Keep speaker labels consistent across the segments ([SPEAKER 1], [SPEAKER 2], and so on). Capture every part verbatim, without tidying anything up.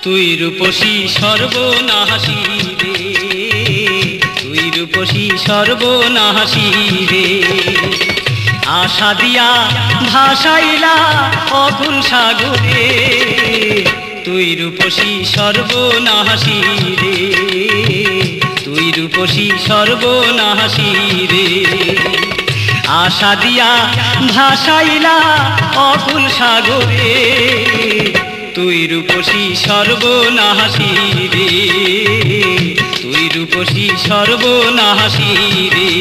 [SPEAKER 1] তুই রূপসী সর্বনাশী রে, তুই রূপসী সর্বনাশী রে। আশা দিয়া ভাসাইলা অকুল সাগরে, তুই রূপসী সর্বনাশী রে, তুই রূপসী সর্বনাশী রে। আশা দিয়া ভাসাইলা অকুল সাগরে, তুই রূপসী সর্বনাশী রে, তুই রূপসী সর্বনাশী রে।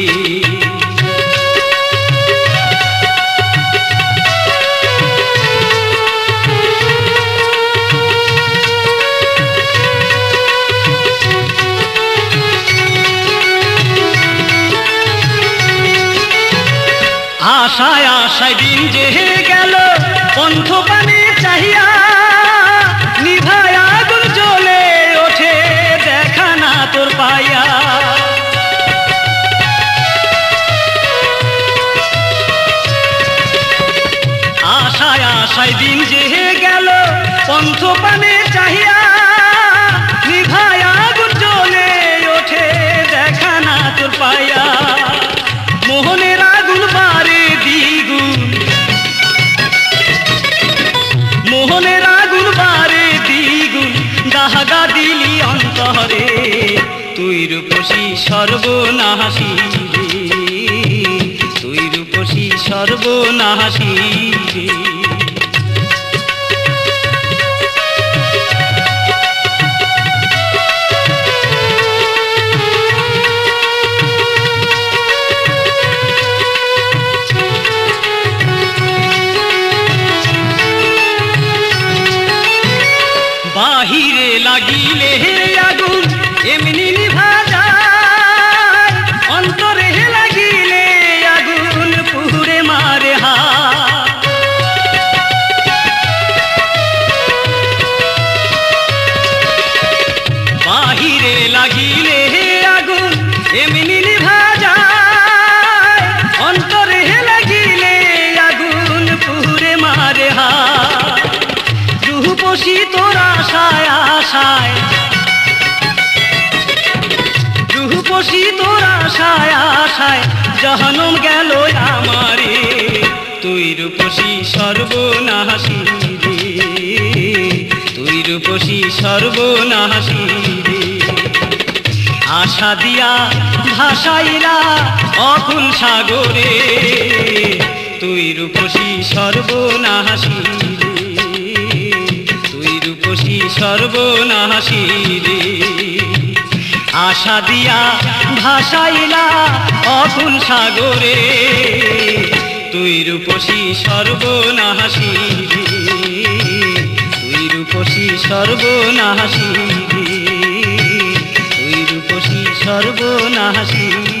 [SPEAKER 1] আশায় আশায় দিন যে গেল পন্থ পানে চাহিয়া, নিভায় আগুন জ্বলে ওঠে দেখা না তোর পাইয়া। আশায় আশায় দিন যে গেল পন্থ পানে চাহিয়া, নিভায় আগুন জ্বলে ওঠে দেখা না তোর পাইয়া। মোহনের আগুন বারে দ্বিগুণ, মোহনের আগুন বারে দ্বিগুণ, দাহাগা দিলি অন্তরে, তুই রূপসী সর্বনাশী রে, তুই রূপসী সর্বনাশী রে। বাহিরে লাগিলে আগুন এমনি নিভা যায়, অন্তরে লাগিলে আগুন পুড়ে মারে হাত। বাহিরে লাগিলে আগুন এমনি নিভা যায়, অন্তরে লাগিলে আগুন পুড়ে মারে হাত। রূপসী তোর আশায় আশায়, রূপসী তোর আশায় আশায় জাহান্নাম গেল আমারে, তুই রূপসী সর্বনাশী রে, তুই রূপসী সর্বনাশী রে। আশা দিয়া ভাসাইলা অকুল সাগরে, তুই রূপসী সর্বনাশী রে, তুই রূপসী সর্বনাশী রে। আশা দিয়া ভাসাইলা অকুল সাগরে, তুই রূপসী সর্বনাশী রে, তুই রূপসী সর্বনাশী রে, তুই রূপসী সর্বনাশী।